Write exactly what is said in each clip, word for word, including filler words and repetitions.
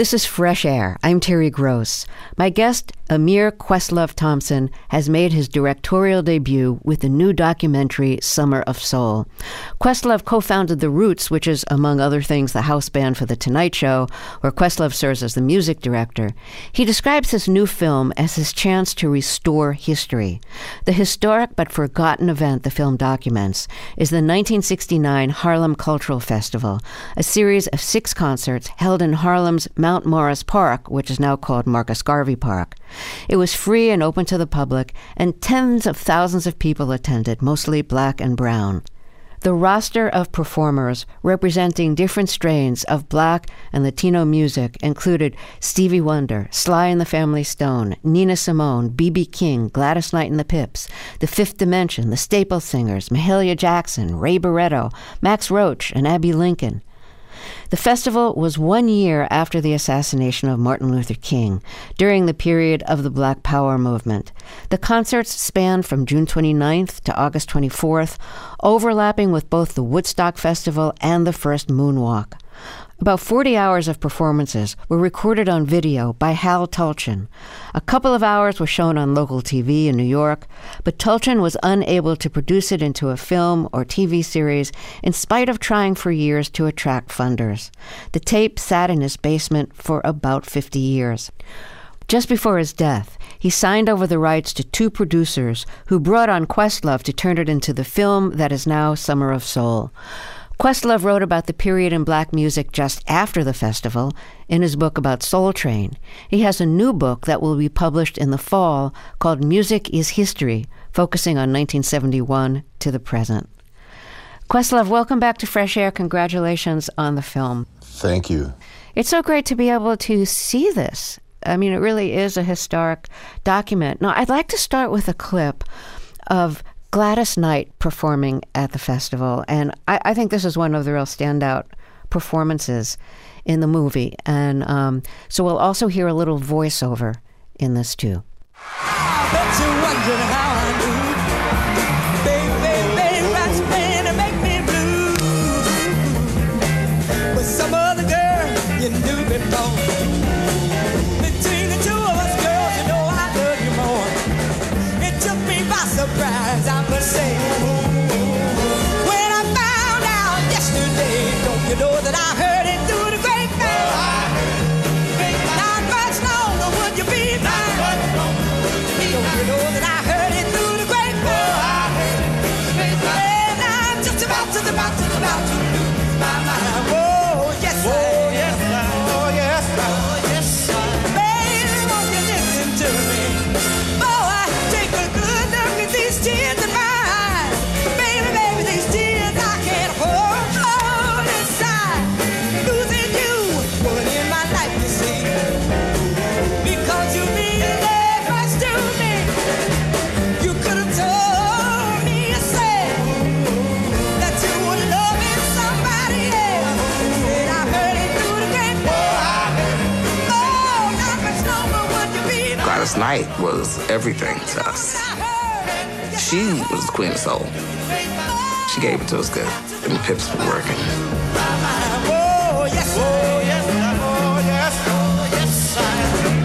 This is Fresh Air. I'm Terry Gross. My guest, Amir Questlove Thompson, has made his directorial debut with the new documentary Summer of Soul. Questlove co-founded The Roots, which is, among other things, the house band for The Tonight Show, where Questlove serves as the music director. He describes his new film as his chance to restore history. The historic but forgotten event the film documents is the nineteen sixty-nine Harlem Cultural Festival, a series of six concerts held in Harlem's Mount Morris Park, which is now called Marcus Garvey Park. It was free and open to the public, and tens of thousands of people attended, mostly black and brown. The roster of performers representing different strains of black and Latino music included Stevie Wonder, Sly and the Family Stone, Nina Simone, B B King, Gladys Knight and the Pips, The Fifth Dimension, The Staple Singers, Mahalia Jackson, Ray Barretto, Max Roach, and Abbey Lincoln. The festival was one year after the assassination of Martin Luther King, during the period of the Black Power movement. The concerts spanned from June twenty-ninth to August twenty-fourth, overlapping with both the Woodstock Festival and the first Moonwalk. About forty hours of performances were recorded on video by Hal Tulchin. A couple of hours were shown on local T V in New York, but Tulchin was unable to produce it into a film or T V series in spite of trying for years to attract funders. The tape sat in his basement for about fifty years. Just before his death, he signed over the rights to two producers who brought on Questlove to turn it into the film that is now Summer of Soul. Questlove wrote about the period in black music just after the festival in his book about Soul Train. He has a new book that will be published in the fall called Music is History, focusing on nineteen seventy-one to the present. Questlove, welcome back to Fresh Air. Congratulations on the film. Thank you. It's so great to be able to see this. I mean, it really is a historic document. Now, I'd like to start with a clip of Gladys Knight performing at the festival, and I, I think this is one of the real standout performances in the movie. And um, so we'll also hear a little voiceover in this too. I bet you wondered how I knew. Baby, baby, baby, that's pain to make me blue. With some other girl you knew before. Between the two of us, girls, you know I love you more. It took me by surprise, I must say. When I found out yesterday, don't you know that I heard it through the grapevine? Not much longer would you be mine? Don't you know that I heard it through the grapevine? And I'm just about, just about, just about to lose my mind. Oh, yes, I am. Oh, yes, I am. Oh, yes, I am. Baby, won't you listen to me? Boy, take a good look at these tears in my eyes. Baby, baby, these tears I can't hold, hold inside. Losing you, woman in my life, you see. Because you mean that much to me. You could have told me yourself that you were loving somebody else. Said I heard it through the grapevine. Oh, not much longer would you be mine. Gladys Knight was everything to us. She was the queen of soul. She gave it to us good. And the Pips were working. Oh, yes, oh, yes, oh, yes, oh, yes, I am.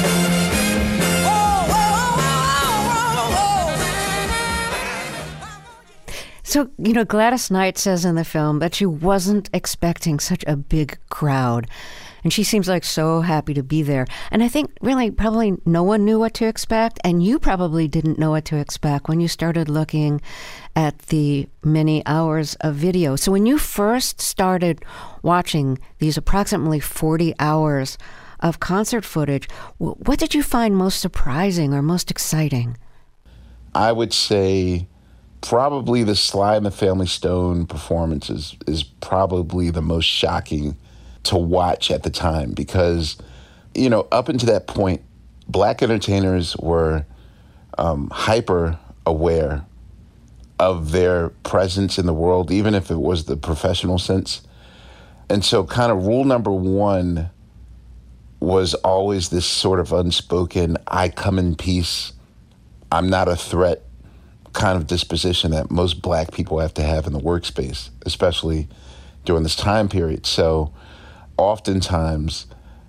Oh, oh, oh, oh, oh, oh. So, you know, Gladys Knight says in the film that she wasn't expecting such a big crowd. And she seems like so happy to be there. And I think really probably no one knew what to expect. And you probably didn't know what to expect when you started looking at the many hours of video. So when you first started watching these approximately forty hours of concert footage, what did you find most surprising or most exciting? I would say probably the Sly and the Family Stone performance is, is probably the most shocking to watch at the time because, you know, up until that point, black entertainers were um, hyper aware of their presence in the world, even if it was the professional sense. And so kind of rule number one was always this sort of unspoken, I come in peace, I'm not a threat kind of disposition that most black people have to have in the workspace, especially during this time period. So oftentimes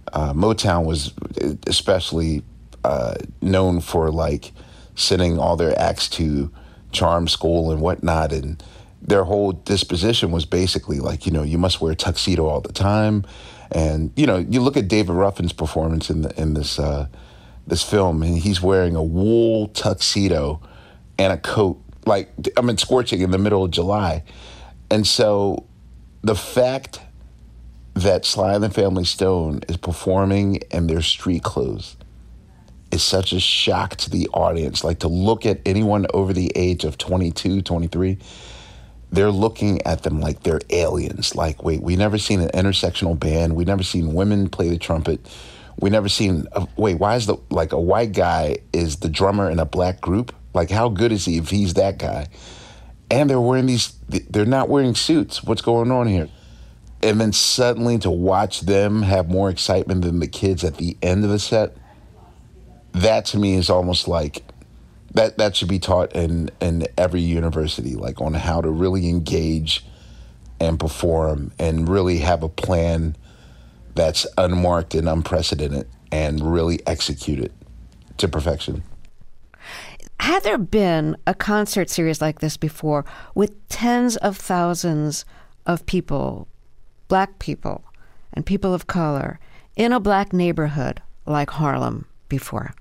Uh, Motown was especially uh, known for like sending all their acts to charm school and whatnot, and their whole disposition was basically like, you know, you must wear a tuxedo all the time. And, you know, you look at David Ruffin's performance in the, in this uh, this film, and he's wearing a wool tuxedo and a coat, like, I mean, scorching in the middle of July. And so the fact that Sly and the Family Stone is performing in their street clothes is such a shock to the audience. Like, to look at anyone over the age of twenty-two, twenty-three, they're looking at them like they're aliens. Like, wait, we never seen an intersectional band. We never seen women play the trumpet. We never seen, a, wait, why is the, like a white guy is the drummer in a black group? Like, how good is he if he's that guy? And they're wearing these, they're not wearing suits. What's going on here? And then suddenly to watch them have more excitement than the kids at the end of the set, that to me is almost like, That that should be taught in, in every university, like on how to really engage and perform and really have a plan that's unmarked and unprecedented and really execute it to perfection. Had there been a concert series like this before with tens of thousands of people, black people and people of color, in a black neighborhood like Harlem before?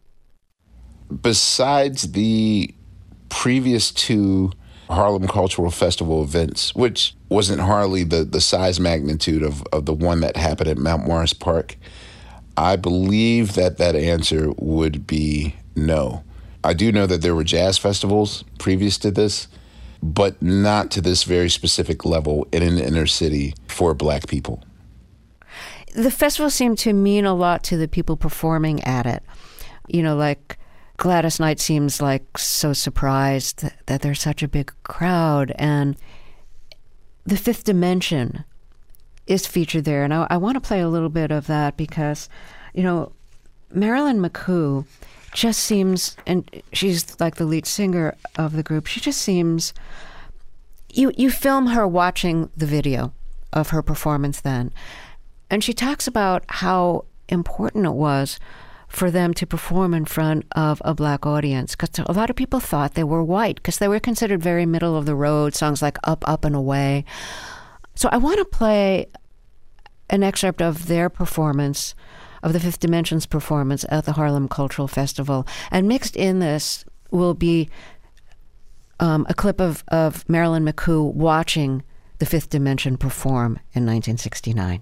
Besides the previous two Harlem Cultural Festival events, which wasn't hardly the, the size magnitude of, of the one that happened at Mount Morris Park, I believe that that answer would be no. I do know that there were jazz festivals previous to this, but not to this very specific level in an inner city for black people. The festival seemed to mean a lot to the people performing at it. You know, like Gladys Knight seems like so surprised that, that there's such a big crowd, and the Fifth Dimension is featured there. And I, I want to play a little bit of that because, you know, Marilyn McCoo just seems, and she's like the lead singer of the group, she just seems, you, you film her watching the video of her performance then, and she talks about how important it was for them to perform in front of a black audience, because a lot of people thought they were white because they were considered very middle of the road, songs like Up, Up and Away. So I want to play an excerpt of their performance, of the Fifth Dimension's performance at the Harlem Cultural Festival. And mixed in this will be um, a clip of, of Marilyn McCoo watching the Fifth Dimension perform in nineteen sixty-nine.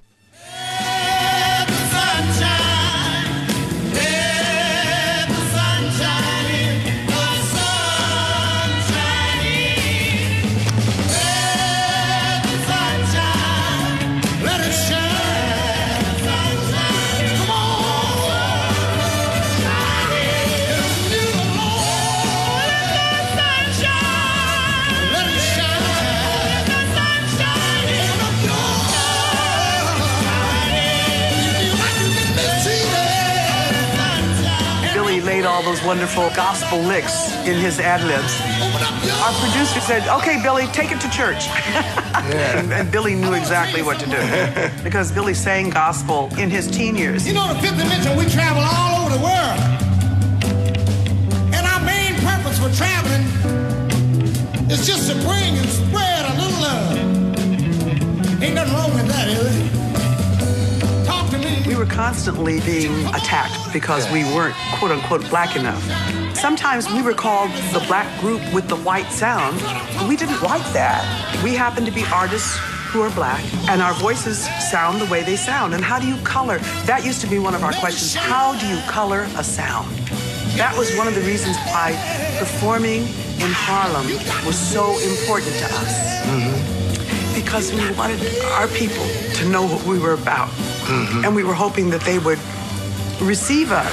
All those wonderful gospel licks in his ad-libs. Our producer said, okay, Billy, take it to church. Yeah. and, and Billy knew exactly what to do because Billy sang gospel in his teen years. You know, the Fifth Dimension, we travel all over the world. And our main purpose for traveling is just to bring and spread a little love. Ain't nothing wrong with that, is it? We were constantly being attacked because we weren't, quote unquote, black enough. Sometimes we were called the black group with the white sound. We didn't like that. We happen to be artists who are black, and our voices sound the way they sound. And how do you color? That used to be one of our questions. How do you color a sound? That was one of the reasons why performing in Harlem was so important to us. Mm-hmm. Because we wanted our people to know what we were about. Mm-hmm. And we were hoping that they would receive us.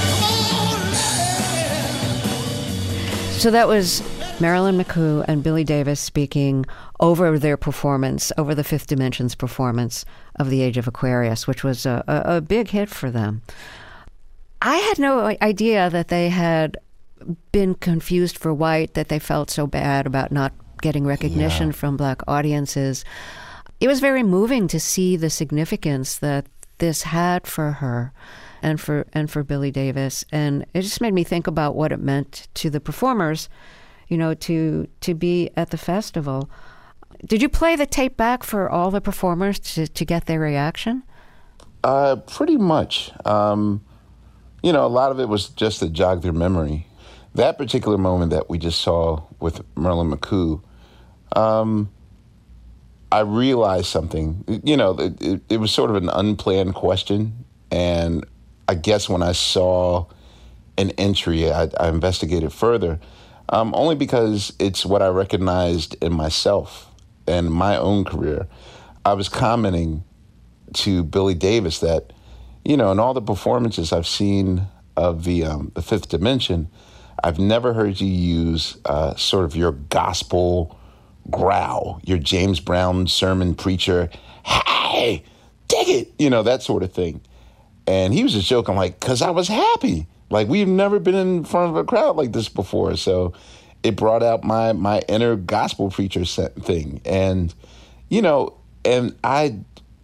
So that was Marilyn McCoo and Billy Davis speaking over their performance, over the Fifth Dimension's performance of The Age of Aquarius, which was a, a, a big hit for them. I had no idea that they had been confused for white, that they felt so bad about not getting recognition yeah. from black audiences. It was very moving to see the significance that this had for her and for and for Billy Davis. And it just made me think about what it meant to the performers, you know, to to be at the festival. Did you play the tape back for all the performers to, to get their reaction? Uh, pretty much. Um, you know, a lot of it was just to jog their memory. That particular moment that we just saw with Merlin McCoo, um, I realized something. You know, it, it, it was sort of an unplanned question. And I guess when I saw an entry, I, I investigated further, um, only because it's what I recognized in myself and my own career. I was commenting to Billy Davis that, you know, in all the performances I've seen of the um, the Fifth Dimension, I've never heard you use uh, sort of your gospel growl, your James Brown sermon preacher, hey, dig it, you know, that sort of thing. And he was just joking, like, because I was happy. Like, we've never been in front of a crowd like this before. So it brought out my my inner gospel preacher thing. And, you know, and I,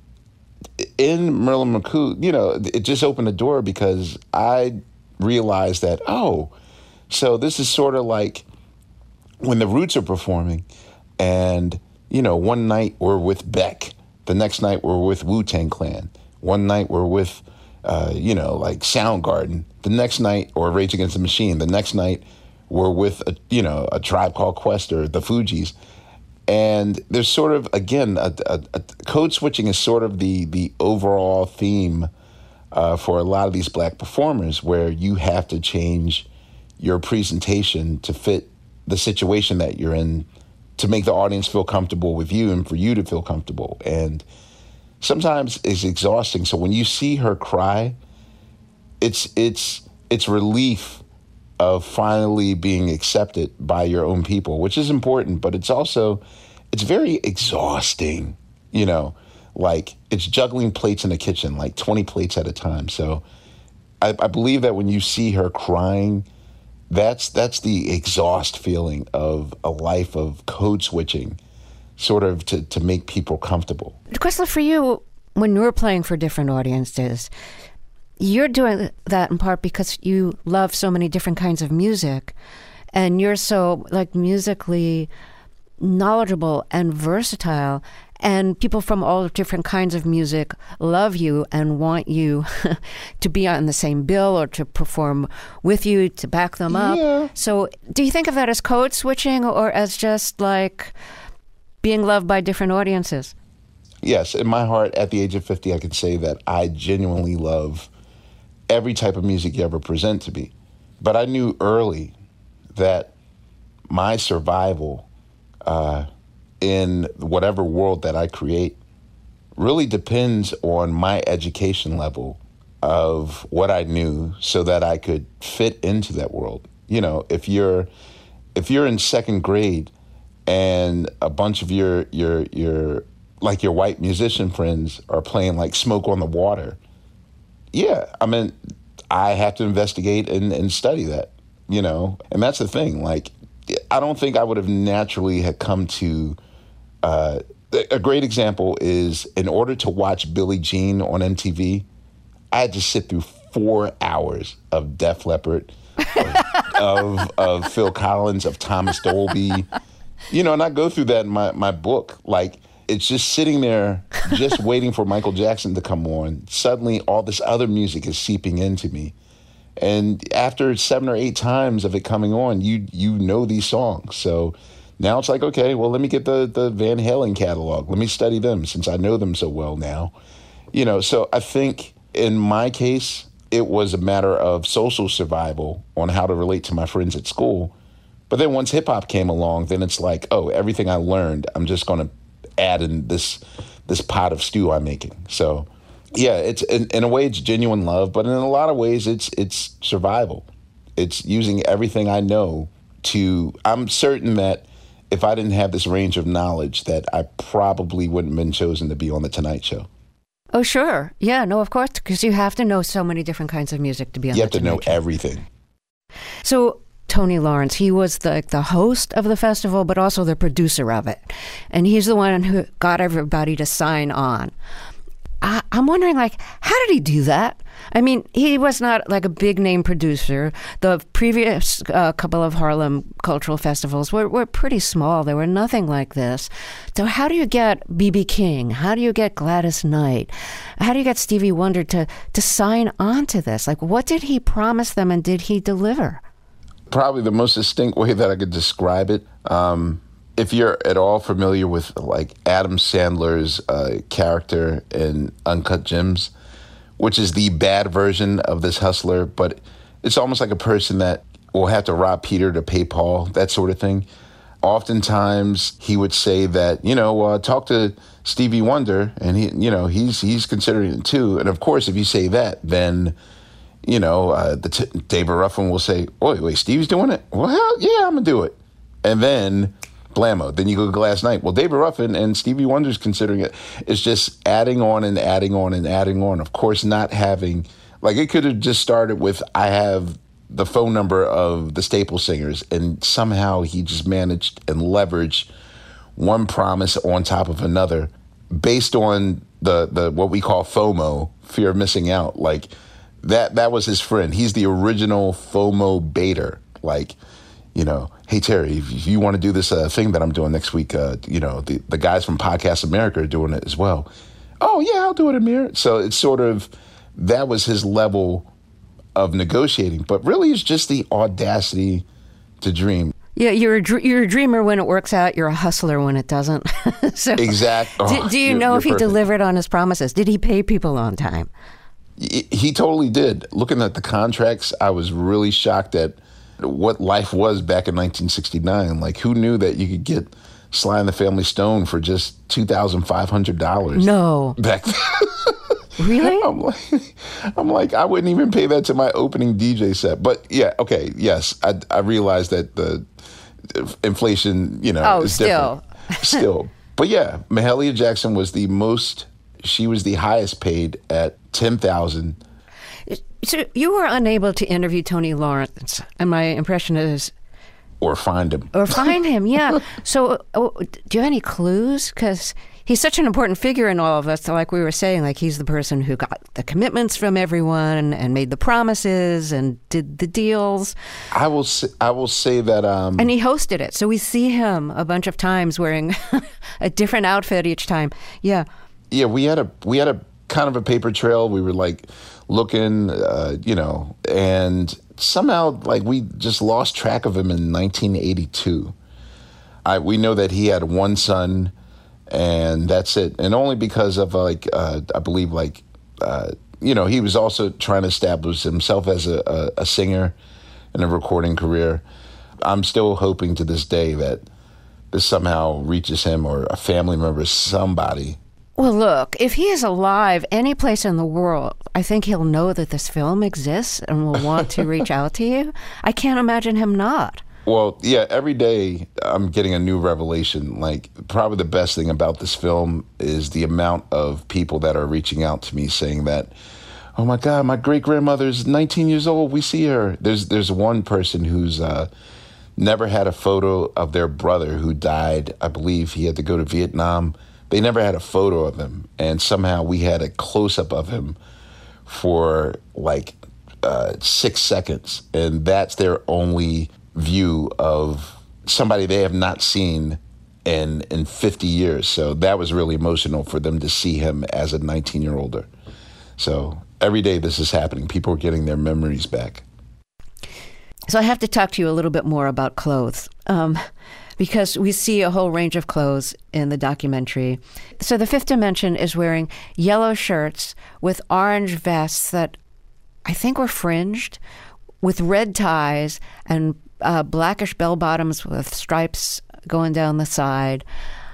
in Merlin McCoo, you know, it just opened the door because I realized that, oh, so this is sort of like when the Roots are performing and, you know, one night we're with Beck, the next night we're with Wu-Tang Clan, one night we're with, uh, you know, like Soundgarden, the next night, or Rage Against the Machine, the next night we're with, a, you know, a Tribe Called Quest or the Fugees. And there's sort of, again, a, a, a code switching is sort of the the overall theme uh, for a lot of these black performers, where you have to change your presentation to fit the situation that you're in, to make the audience feel comfortable with you and for you to feel comfortable. And sometimes it's exhausting. So when you see her cry, it's it's it's relief of finally being accepted by your own people, which is important, but it's also, it's very exhausting, you know, like it's juggling plates in the kitchen, like twenty plates at a time. So I, I believe that when you see her crying, that's that's the exhaust feeling of a life of code switching, sort of to, to make people comfortable. Questlove, for you, when you're playing for different audiences, you're doing that in part because you love so many different kinds of music, and you're so like musically knowledgeable and versatile, and people from all different kinds of music love you and want you to be on the same bill or to perform with you, to back them up. Yeah. So do you think of that as code switching or as just like being loved by different audiences? Yes, in my heart, at the age of fifty, I can say that I genuinely love every type of music you ever present to me. But I knew early that my survival uh, in whatever world that I create really depends on my education level of what I knew so that I could fit into that world. You know, if you're if you're in second grade and a bunch of your your your like your white musician friends are playing like Smoke on the Water, yeah, I mean, I have to investigate and, and study that, you know? And that's the thing. Like, I don't think I would have naturally had come to, uh, a great example is in order to watch Billie Jean on M T V, I had to sit through four hours of Def Leppard, of, of, of Phil Collins, of Thomas Dolby, you know, and I go through that in my, my book. Like, it's just sitting there, just waiting for Michael Jackson to come on. Suddenly, all this other music is seeping into me. And after seven or eight times of it coming on, you you know these songs. So now it's like, okay, well, let me get the, the Van Halen catalog. Let me study them since I know them so well now. You know, so I think in my case, it was a matter of social survival on how to relate to my friends at school. But then once hip-hop came along, then it's like, oh, everything I learned, I'm just going to add in this this pot of stew I'm making. So yeah, it's in, in a way it's genuine love, but in a lot of ways it's it's survival. It's using everything I know to, I'm certain that if I didn't have this range of knowledge that I probably wouldn't have been chosen to be on The Tonight Show. Oh, sure. Yeah, no, of course, because you have to know so many different kinds of music to be on You have The to know Tonight Show. everything. So Tony Lawrence, he was the the host of the festival, but also the producer of it. And he's the one who got everybody to sign on. I, I'm wondering, like, how did he do that? I mean, he was not like a big name producer. The previous uh, couple of Harlem cultural festivals were, were pretty small. They were nothing like this. So how do you get B B King? How do you get Gladys Knight? How do you get Stevie Wonder to, to sign on to this? Like, what did he promise them and did he deliver? Probably the most distinct way that I could describe it. Um, if you're at all familiar with like Adam Sandler's uh, character in Uncut Gems, which is the bad version of this hustler, but it's almost like a person that will have to rob Peter to pay Paul, that sort of thing. Oftentimes he would say that, you know, uh, talk to Stevie Wonder, and he, you know, he's he's considering it too. And of course, if you say that, then, you know, uh, the t- David Ruffin will say, wait, wait, Stevie's doing it? Well, hell, yeah, I'm gonna do it. And then blammo. Then you go to Gladys Knight. Well, David Ruffin and Stevie Wonder's considering it. It's just adding on and adding on and adding on. Of course, not having, like, it could have just started with, I have the phone number of the Staple Singers, and somehow he just managed and leveraged one promise on top of another based on the, the what we call FOMO, fear of missing out. Like, that that was his friend. He's the original FOMO baiter. Like, you know, hey, Terry, if you want to do this uh, thing that I'm doing next week, uh, you know, the, the guys from Podcast America are doing it as well. Oh, yeah, I'll do it, Amir. So it's sort of, that was his level of negotiating. But really, it's just the audacity to dream. Yeah, you're a, dr- you're a dreamer when it works out. You're a hustler when it doesn't. So, exactly. Do, do you you're, know you're if he perfect. delivered on his promises? Did he pay people on time? He, he totally did. Looking at the contracts, I was really shocked at what life was back in nineteen sixty-nine. Like, who knew that you could get Sly and the Family Stone for just two thousand five hundred dollars? No. Back then. Really? I'm like, I'm like, I wouldn't even pay that to my opening D J set. But yeah, okay, yes, I, I realize that the inflation, you know, oh, is still. different. Still. But yeah, Mahalia Jackson was the most, she was the highest paid at ten thousand dollars. So you were unable to interview Tony Lawrence, and my impression is... Or find him. Or find him, yeah. So oh, do you have any clues? Because he's such an important figure in all of us. So like we were saying, like he's the person who got the commitments from everyone and made the promises and did the deals. I will say, I will say that... Um, and he hosted it. So we see him a bunch of times wearing a different outfit each time. Yeah. Yeah, we had a we had a kind of a paper trail. We were like looking, uh, you know, and somehow like we just lost track of him in nineteen eighty-two. I we know that he had one son, and that's it. And only because of like uh, I believe like uh, you know, he was also trying to establish himself as a, a, a singer in a recording career. I'm still hoping to this day that this somehow reaches him or a family member, somebody. Well, look, if he is alive any place in the world, I think he'll know that this film exists and will want to reach out to you. I can't imagine him not. Well, yeah, every day I'm getting a new revelation. Like, probably the best thing about this film is the amount of people that are reaching out to me saying that, oh my God, my great-grandmother's nineteen years old, we see her. There's there's one person who's uh, never had a photo of their brother who died. I believe he had to go to Vietnam. They never had a photo of him, and somehow we had a close-up of him for like uh, six seconds, and that's their only view of somebody they have not seen in in fifty years. So that was really emotional for them to see him as a nineteen-year-older. So every day this is happening. People are getting their memories back. So I have to talk to you a little bit more about clothes. Um, because we see a whole range of clothes in the documentary. So the Fifth Dimension is wearing yellow shirts with orange vests that I think were fringed, with red ties and uh, blackish bell bottoms with stripes going down the side.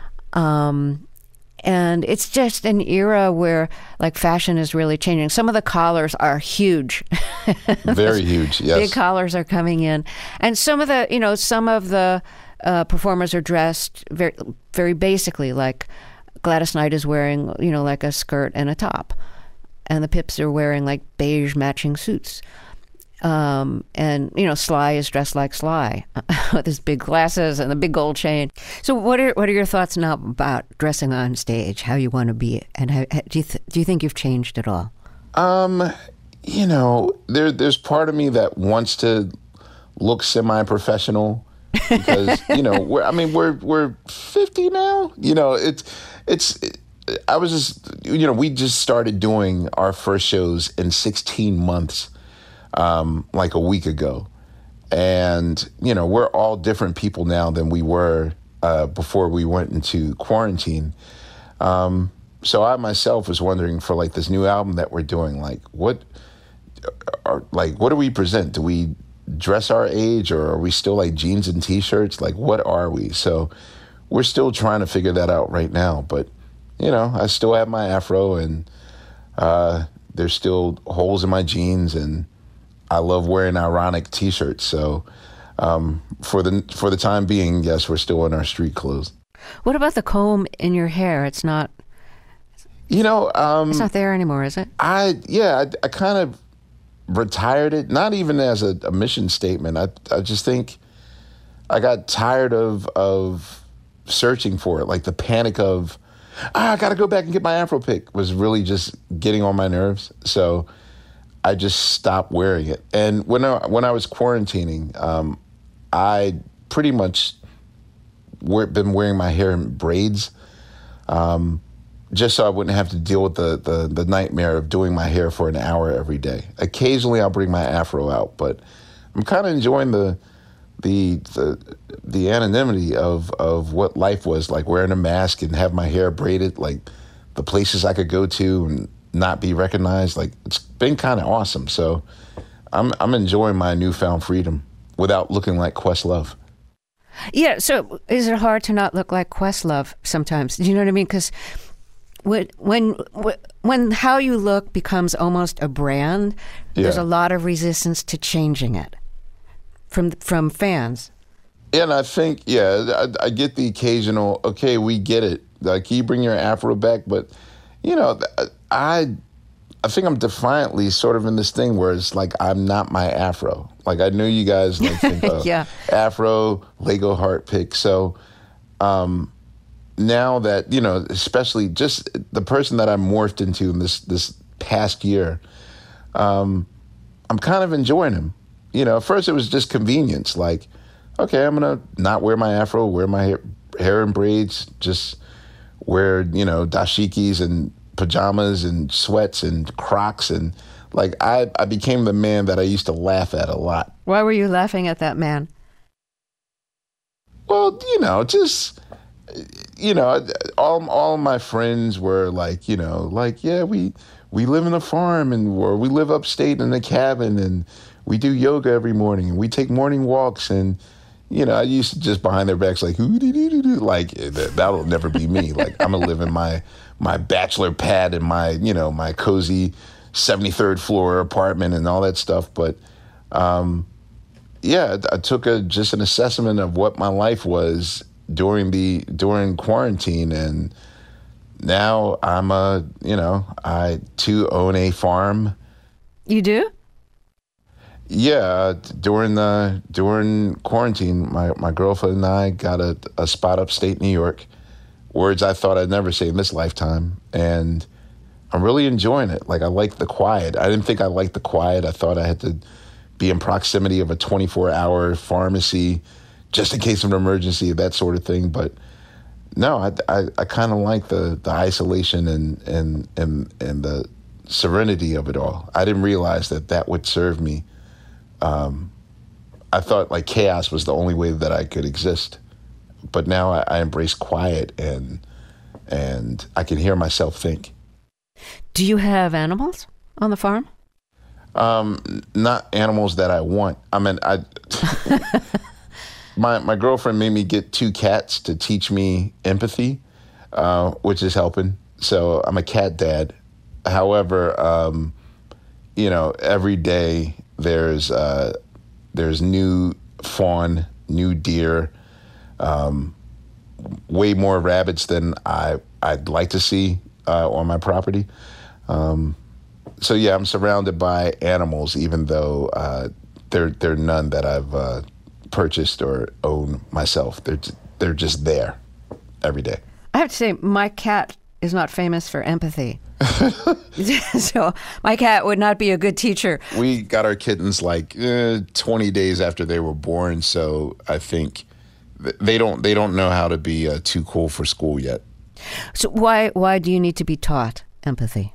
Um, and it's just an era where like fashion is really changing. Some of the collars are huge. Very huge, yes. Big collars are coming in. And some of the, you know, some of the Uh, performers are dressed very, very basically. Like Gladys Knight is wearing, you know, like a skirt and a top, and the Pips are wearing like beige matching suits. Um, and, you know, Sly is dressed like Sly with his big glasses and the big gold chain. So what are what are your thoughts now about dressing on stage, how you want to be? And how, do you th- do you think you've changed at all? Um, you know, there there's part of me that wants to look semi-professional because, you know, we're, I mean, we're we're fifty now. You know, it's it's. It, I was just, you know, we just started doing our first shows in sixteen months. Um, like a week ago. And, you know, we're all different people now than we were uh, before we went into quarantine. Um, so I myself was wondering for like this new album that we're doing, like what, are, like, what do we present? Do we dress our age or are we still like jeans and t-shirts? Like, what are we? So we're still trying to figure that out right now. But, you know, I still have my afro and uh, there's still holes in my jeans and I love wearing ironic T-shirts, so um, for the for the time being, yes, we're still in our street clothes. What about the comb in your hair? It's not. You know, um, it's not there anymore, is it? I yeah, I, I kind of retired it. Not even as a, a mission statement. I I just think I got tired of of searching for it. Like the panic of ah, I got to go back and get my Afro pick was really just getting on my nerves. So I just stopped wearing it. And when I, when I was quarantining, um, I pretty much wear, been wearing my hair in braids um, just so I wouldn't have to deal with the, the, the nightmare of doing my hair for an hour every day. Occasionally I'll bring my afro out, but I'm kind of enjoying the, the the the anonymity of, of what life was like, wearing a mask and have my hair braided, like the places I could go to and not be recognized. Like it's been kind of awesome. So I'm I'm enjoying my newfound freedom without looking like Questlove. Yeah. So is it hard to not look like Questlove sometimes? Do you know what I mean? Because when when when how you look becomes almost a brand, yeah. There's a lot of resistance to changing it from from fans. Yeah, and I think yeah, I, I get the occasional. Okay, we get it. Like you bring your afro back, but you know. I I think I'm defiantly sort of in this thing where it's like I'm not my afro. Like I know you guys like think uh, yeah. afro, Lego heart pick. So um, now that, you know, especially just the person that I morphed into in this this past year, um, I'm kind of enjoying him. You know, at first it was just convenience. Like, okay, I'm going to not wear my afro, wear my hair, hair in braids, just wear, you know, dashikis and pajamas and sweats and Crocs, and like I, I became the man that I used to laugh at a lot. Why were you laughing at that man? Well, you know, just you know, all all my friends were like, you know, like yeah, we we live in a farm and or we live upstate in a cabin and we do yoga every morning and we take morning walks and you know, I used to just behind their backs like, like that'll never be me. Like I'm gonna live in my my bachelor pad in my, you know, my cozy seventy-third floor apartment and all that stuff. But um, yeah, I took a just an assessment of what my life was during the during quarantine, and now I'm a, you know, I too own a farm. You do? Yeah, during the during quarantine, my, my girlfriend and I got a, a spot upstate New York. Words I thought I'd never say in this lifetime, and I'm really enjoying it. Like I like the quiet. I didn't think I liked the quiet. I thought I had to be in proximity of a twenty-four hour pharmacy just in case of an emergency, that sort of thing. But no, I I, I kind of like the the isolation and and and and the serenity of it all. I didn't realize that that would serve me. Um, I thought like chaos was the only way that I could exist, but now I, I embrace quiet and and I can hear myself think. Do you have animals on the farm? Um, not animals that I want. I mean, I my my girlfriend made me get two cats to teach me empathy, uh, which is helping. So I'm a cat dad. However, um, you know, every day. There's uh, there's new fawn, new deer, um, way more rabbits than I I'd like to see uh, on my property. Um, so yeah, I'm surrounded by animals, even though uh, they're they're none that I've uh, purchased or own myself. They're they're just there every day. I have to say, my cat is not famous for empathy. So my cat would not be a good teacher. We got our kittens like uh, twenty days after they were born, so I think th- they don't they don't know how to be uh, too cool for school yet. So why why do you need to be taught empathy?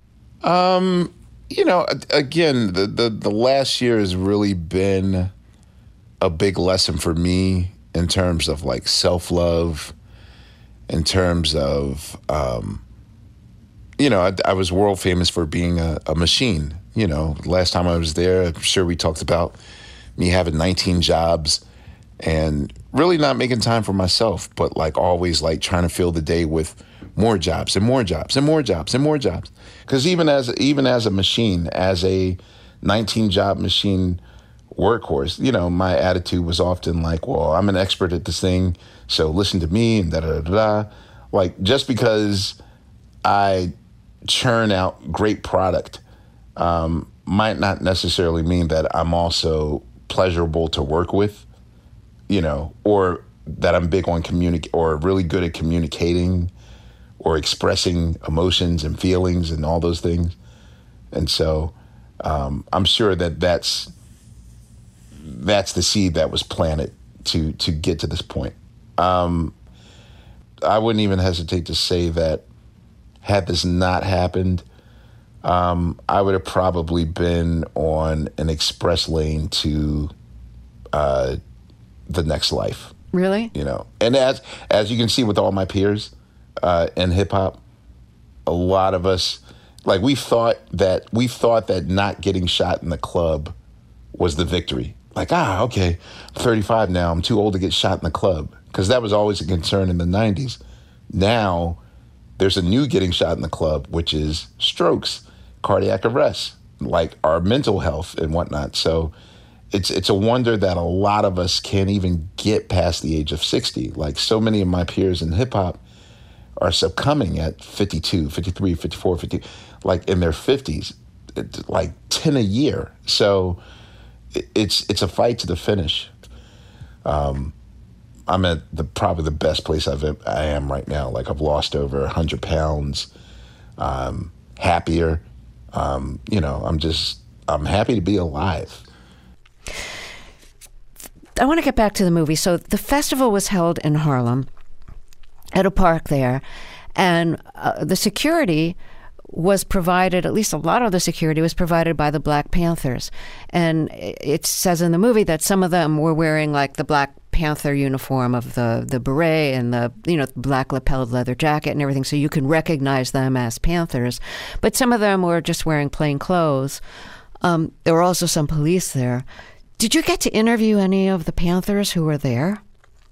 Um, you know, again, the, the, the last year has really been a big lesson for me in terms of like self-love, in terms of, um, you know, I, I was world famous for being a, a machine. You know, last time I was there, I'm sure we talked about me having nineteen jobs and really not making time for myself, but like always like trying to fill the day with more jobs and more jobs and more jobs and more jobs. Because even as even as a machine, as a nineteen job machine workhorse, you know, my attitude was often like, well, I'm an expert at this thing, so listen to me and da da da da. Like just because I churn out great product um, might not necessarily mean that I'm also pleasurable to work with, you know, or that I'm big on communic or really good at communicating or expressing emotions and feelings and all those things. And so um, I'm sure that that's that's the seed that was planted to to get to this point. Um, I wouldn't even hesitate to say that had this not happened, um, I would have probably been on an express lane to uh, the next life. Really? You know, and as as you can see with all my peers uh, in hip hop, a lot of us, like we thought that we thought that not getting shot in the club was the victory. Like, ah, okay, I'm thirty-five now. I'm too old to get shot in the club, because that was always a concern in the nineties. Now there's a new getting shot in the club, which is strokes, cardiac arrest, like our mental health and whatnot. So it's it's a wonder that a lot of us can't even get past the age of sixty. Like so many of my peers in hip hop are succumbing at fifty-two, fifty-three, fifty-four, fifty, like in their fifties, it's like ten a year. So it's it's a fight to the finish. Um, I'm at the probably the best place I've I am right now. Like I've lost over one hundred pounds, um, happier. Um, you know, I'm just I'm happy to be alive. I want to get back to the movie. So the festival was held in Harlem at a park there, and uh, the security was provided, at least a lot of the security was provided by the Black Panthers. And it says in the movie that some of them were wearing like the Black Panther uniform of the, the beret and the, you know, black lapelled leather jacket and everything, so you can recognize them as Panthers. But some of them were just wearing plain clothes. Um, there were also some police there. Did you get to interview any of the Panthers who were there?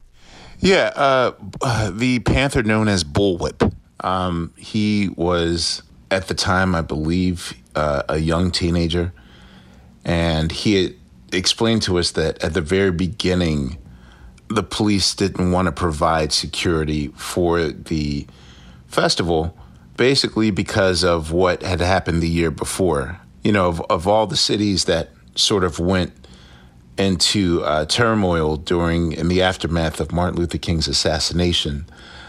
Yeah, uh, uh, the Panther known as Bullwhip. Um, he was, at the time, I believe, uh, a young teenager. And he had explained to us that at the very beginning, the police didn't want to provide security for the festival, basically because of what had happened the year before. You know, of, of all the cities that sort of went into uh, turmoil during, in the aftermath of Martin Luther King's assassination,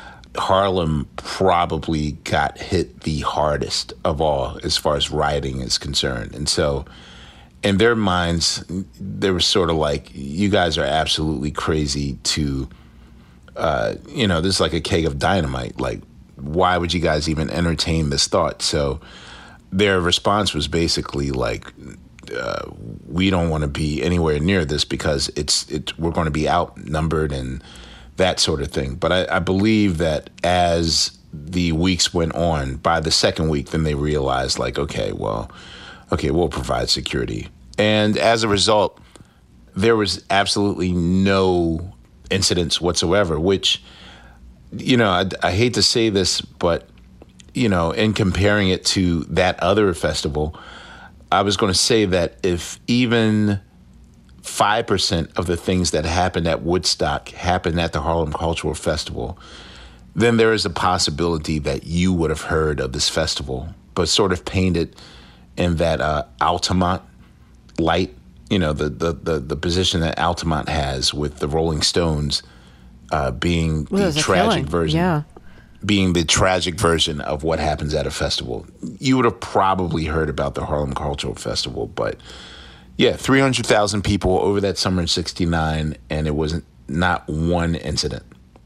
Harlem probably got hit the hardest of all as far as rioting is concerned. And so in their minds, they were sort of like, you guys are absolutely crazy to, uh, you know, this is like a keg of dynamite. Like, why would you guys even entertain this thought? So their response was basically like, uh, we don't want to be anywhere near this because it's it, we're going to be outnumbered and that sort of thing. But I, I believe that as the weeks went on, by the second week, then they realized like, okay, well, okay, we'll provide security. And as a result, there was absolutely no incidents whatsoever, which, you know, I, I hate to say this, but, you know, in comparing it to that other festival, I was going to say that if even five percent of the things that happened at Woodstock happened at the Harlem Cultural Festival, then there is a possibility that you would have heard of this festival, but sort of painted in that uh, Altamont light, you know, the, the, the, the position that Altamont has with the Rolling Stones uh, being well, the tragic killing. version. Yeah. Being the tragic version of what happens at a festival. You would have probably heard about the Harlem Cultural Festival, but yeah, three hundred thousand people over that summer in sixty-nine, and it was not one incident.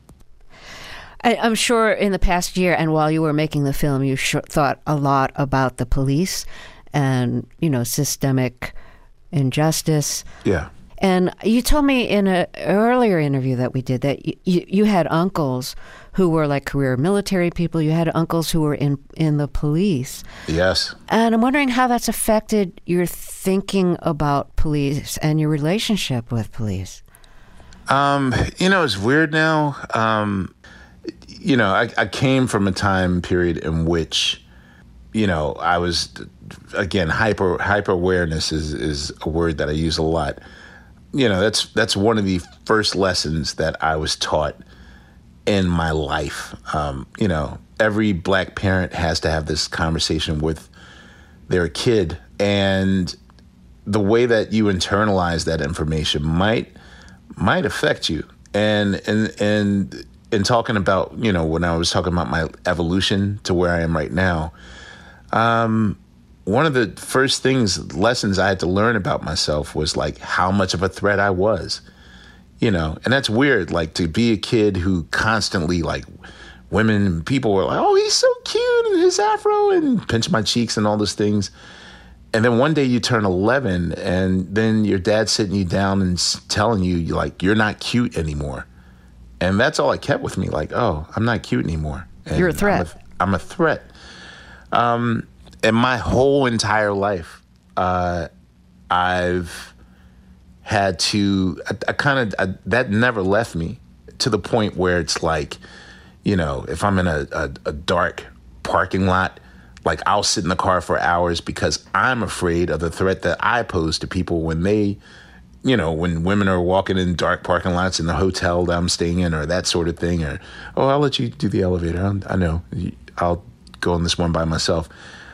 I, I'm sure in the past year and while you were making the film, you sh- thought a lot about the police and, you know, systemic injustice. Yeah. And you told me in an earlier interview that we did that you, you, you had uncles who were like career military people. You had uncles who were in, in the police. Yes. And I'm wondering how that's affected your thinking about police and your relationship with police. Um, you know, it's weird now. Um, you know, I, I came from a time period in which, you know, I was, again, hyper hyper awareness is, is a word that I use a lot. You know, that's that's one of the first lessons that I was taught in my life. Um, you know, every black parent has to have this conversation with their kid, and the way that you internalize that information might might affect you. And and and in talking about, you know, when I was talking about my evolution to where I am right now, um, one of the first things, lessons I had to learn about myself was like how much of a threat I was, you know, and that's weird. Like to be a kid who constantly like women and people were like, oh, he's so cute and his afro and pinch my cheeks and all those things. And then one day you turn eleven and then your dad's sitting you down and telling you like, you're not cute anymore. And that's all I kept with me. Like, oh, I'm not cute anymore. And You're a threat. I'm a, I'm a threat. Um, And my whole entire life, uh, I've had to, I, I kind of, that never left me to the point where it's like, you know, if I'm in a, a, a dark parking lot, like I'll sit in the car for hours because I'm afraid of the threat that I pose to people when they, you know, when women are walking in dark parking lots in the hotel that I'm staying in or that sort of thing. Or, oh, I'll let you do the elevator. I know. I'll go on this one by myself.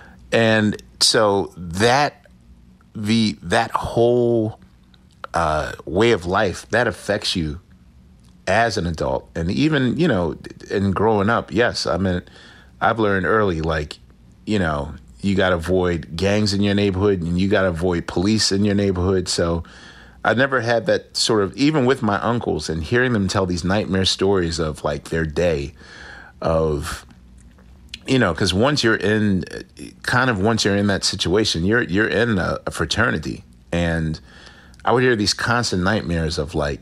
And so that the that whole uh, way of life, that affects you as an adult. And even, you know, in growing up, yes, I mean, I've learned early, like, you know, you got to avoid gangs in your neighborhood and you got to avoid police in your neighborhood. So I never had that sort of, even with my uncles and hearing them tell these nightmare stories of like their day of, you know, because once you're in, kind of once you're in that situation, you're you're in a, a fraternity, and I would hear these constant nightmares of like,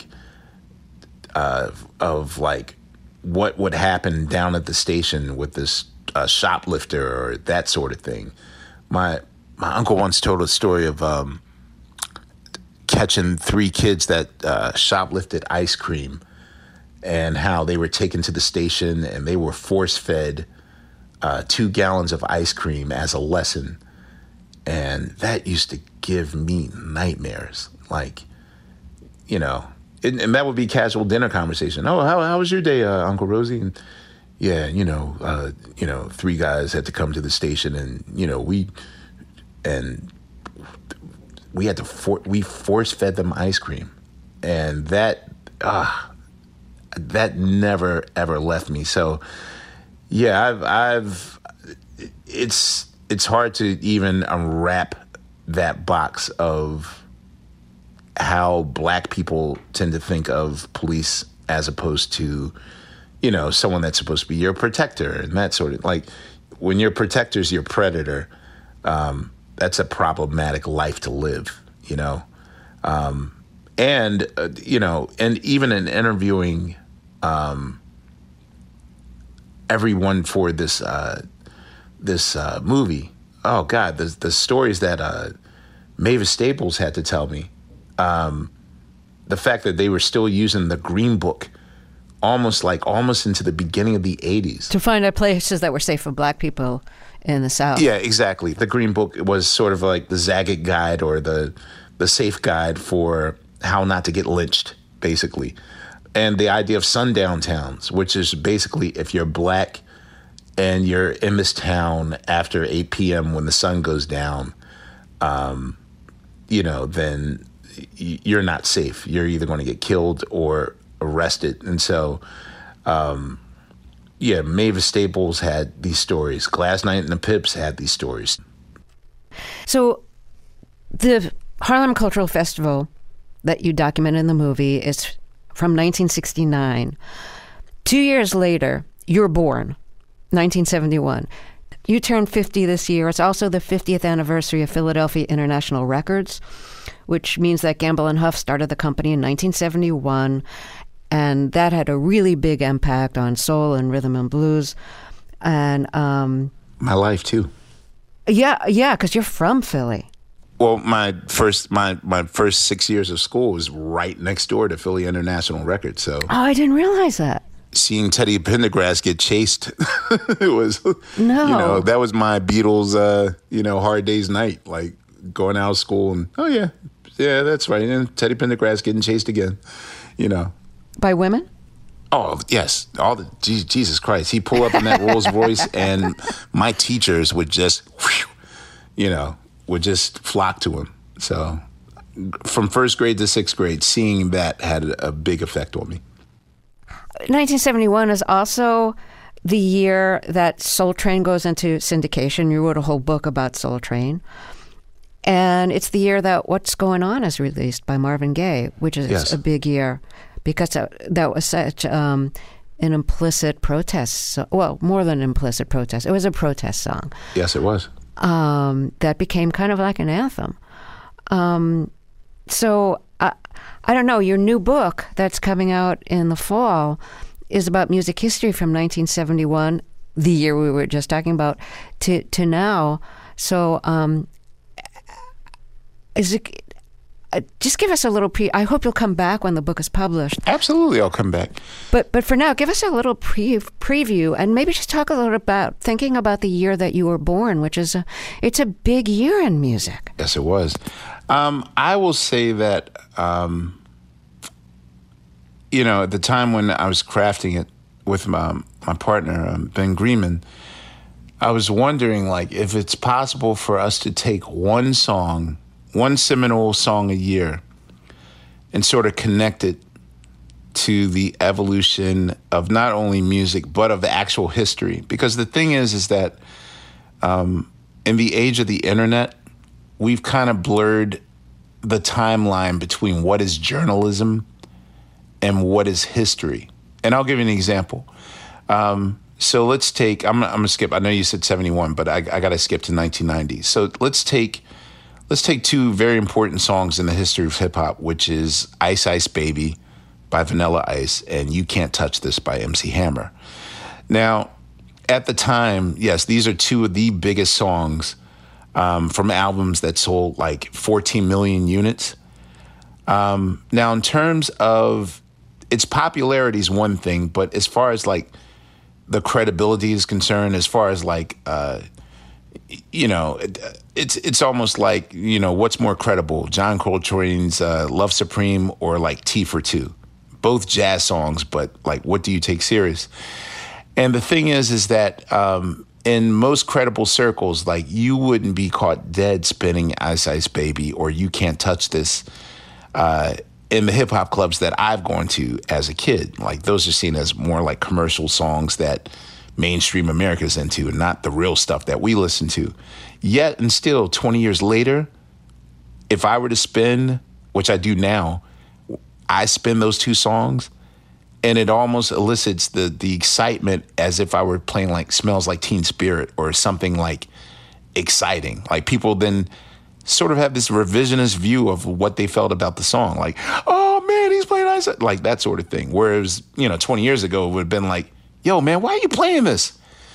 uh, of like, what would happen down at the station with this uh, shoplifter or that sort of thing. My my uncle once told a story of um, catching three kids that uh, shoplifted ice cream, and how they were taken to the station and they were force fed Uh, two gallons of ice cream as a lesson. And that used to give me nightmares. Like, you know, and, and that would be casual dinner conversation. Oh, how, how was your day, uh, Uncle Rosie? And yeah, you know, uh, you know, three guys had to come to the station and, you know, we, and we had to, for, we force fed them ice cream. And that, ah, uh, that never, ever left me. So, yeah, I've, I've, it's, it's hard to even unwrap that box of how black people tend to think of police as opposed to, you know, someone that's supposed to be your protector and that sort of, like, when your protector's your predator, um, that's a problematic life to live, you know? Um, and, uh, you know, and even in interviewing, um, everyone for this uh, this uh, movie. Oh God, the the stories that uh, Mavis Staples had to tell me. Um, the fact that they were still using the Green Book, almost like almost into the beginning of the eighties, to find out places that were safe for black people in the South. Yeah, exactly. The Green Book was sort of like the Zagat guide or the the safe guide for how not to get lynched, basically. And the idea of sundown towns, which is basically if you're black and you're in this town after eight p.m. when the sun goes down, um, you know, then y- you're not safe. You're either going to get killed or arrested. And so, um, yeah, Mavis Staples had these stories. Glass Knight and the Pips had these stories. So the Harlem Cultural Festival that you document in the movie is from nineteen sixty-nine. Two years later, you're born, nineteen seventy-one. You turned fifty this year. It's also the fiftieth anniversary of Philadelphia International Records, which means that Gamble and Huff started the company in nineteen seventy-one. And that had a really big impact on soul and rhythm and blues. And um, my life, too. Yeah, yeah, because you're from Philly. Well, my first my, my first six years of school was right next door to Philly International Records. So oh, I didn't realize that. Seeing Teddy Pendergrass get chased, it was, no. you know, that was my Beatles, uh, you know, hard day's night, like going out of school and, oh, yeah, yeah, that's right. And Teddy Pendergrass getting chased again, you know. By women? Oh, yes. All the Jesus Christ. He'd pull up in that Rolls Royce and my teachers would just, whew, you know, would just flock to him. So from first grade to sixth grade, seeing that had a big effect on me. nineteen seventy-one is also the year that Soul Train goes into syndication. You wrote a whole book about Soul Train. And it's the year that What's Going On is released by Marvin Gaye, which is yes. a big year. Because that was such um, an implicit protest. So, well, more than an implicit protest. It was a protest song. Yes, it was. Um, that became kind of like an anthem. Um, so, I, I don't know, your new book that's coming out in the fall is about music history from nineteen seventy-one, the year we were just talking about, to, to now. So, um, is it... Uh, just give us a little pre. I hope you'll come back when the book is published. Absolutely, I'll come back. But but for now, give us a little pre- preview and maybe just talk a little about thinking about the year that you were born, which is a it's a big year in music. Yes, it was. Um, I will say that um, you know, at the time when I was crafting it with my my partner um, Ben Greenman, I was wondering like if it's possible for us to take one song. One seminal song a year and sort of connect it to the evolution of not only music, but of the actual history. Because the thing is, is that um, in the age of the internet, we've kind of blurred the timeline between what is journalism and what is history. And I'll give you an example. Um, so let's take, I'm, I'm gonna skip, I know you said seventy-one, but I, I gotta skip to nineteen ninety. So let's take Let's take two very important songs in the history of hip-hop, which is Ice Ice Baby by Vanilla Ice and You Can't Touch This by M C Hammer. Now, at the time, yes, these are two of the biggest songs um, from albums that sold like fourteen million units. Um, now, in terms of its popularity is one thing, but as far as like the credibility is concerned, as far as like, uh, you know, it, it's it's almost like, you know, what's more credible, John Coltrane's uh, Love Supreme or like Tea for Two? Both jazz songs, but like, what do you take serious? And the thing is, is that um, in most credible circles, like you wouldn't be caught dead spinning Ice Ice Baby or You Can't Touch This uh, in the hip hop clubs that I've gone to as a kid. Like those are seen as more like commercial songs that mainstream America's into and not the real stuff that we listen to. Yet and still, twenty years later, if I were to spin, which I do now, I spin those two songs and it almost elicits the the excitement as if I were playing like Smells Like Teen Spirit or something like exciting. Like people then sort of have this revisionist view of what they felt about the song. Like, oh man, he's playing Ice, like that sort of thing. Whereas, you know, twenty years ago, it would have been like, yo, man, why are you playing this?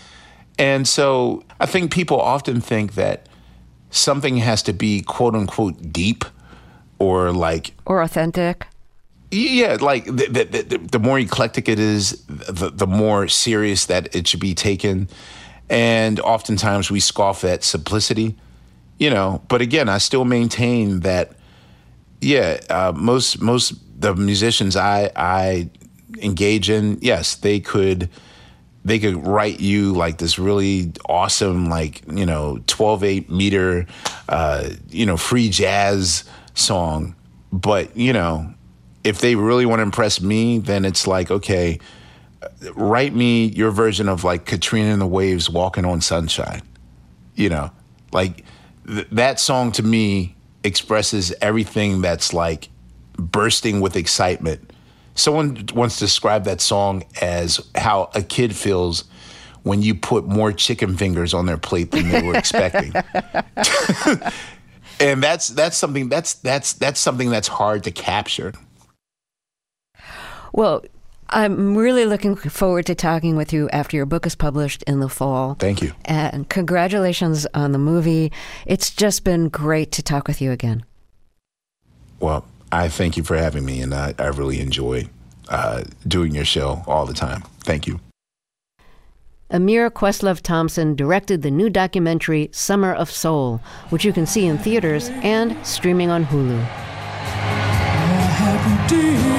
And so I think people often think that something has to be quote unquote deep or like... Or authentic. Yeah, like the, the, the, the more eclectic it is, the, the more serious that it should be taken. And oftentimes we scoff at simplicity, you know. But again, I still maintain that, yeah, uh, most most the musicians I I engage in, yes, they could they could write you like this really awesome, like, you know, twelve eight meter, uh, you know, free jazz song. But, you know, if they really want to impress me, then it's like, okay, write me your version of like Katrina and the Waves, Walking on Sunshine. You know, like th- that song to me expresses everything that's like bursting with excitement. Someone once described that song as how a kid feels when you put more chicken fingers on their plate than they were expecting. And that's that's something that's that's that's something that's hard to capture. Well, I'm really looking forward to talking with you after your book is published in the fall. Thank you. And congratulations on the movie. It's just been great to talk with you again. Well, I thank you for having me, and I, I really enjoy uh, doing your show all the time. Thank you. Amir Questlove Thompson directed the new documentary Summer of Soul, which you can see in theaters and streaming on Hulu. Happy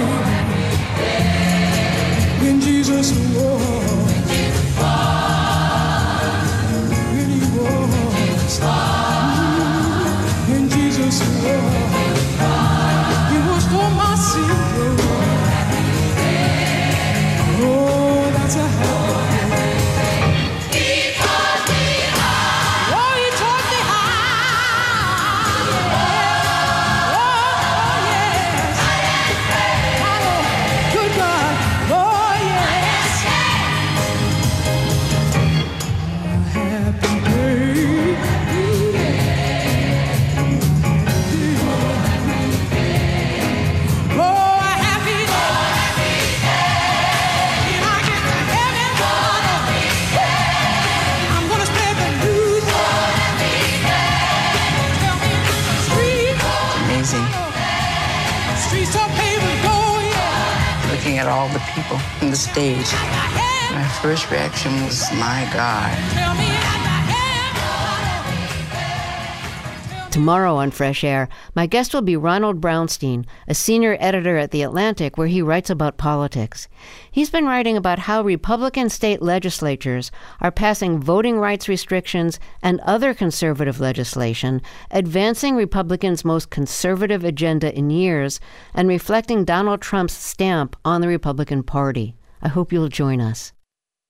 day when Jesus was, when he was, when Jesus was, he was for my sin. Oh, that's a happy day. Looking at all the people on the stage, my first reaction was, my God. Tomorrow on Fresh Air, my guest will be Ronald Brownstein, a senior editor at The Atlantic, where he writes about politics. He's been writing about how Republican state legislatures are passing voting rights restrictions and other conservative legislation, advancing Republicans' most conservative agenda in years, and reflecting Donald Trump's stamp on the Republican Party. I hope you'll join us.